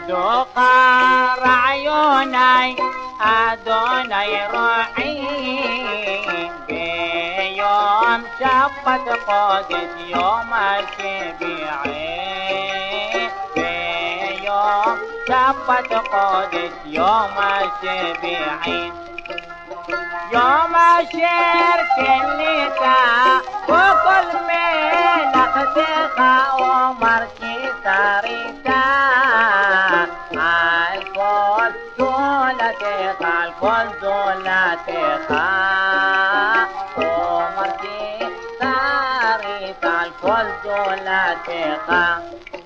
دوقار عيوني أدوني روحي بيوم شفت قدس يوم الشبيعين بيوم شفت قدس يوم الشبيعين يوم الشرك اللي وكل ملك تخا ومركي ساريتا الكل دولتها الكل دولتها ومركي ساريتا الكل دولتها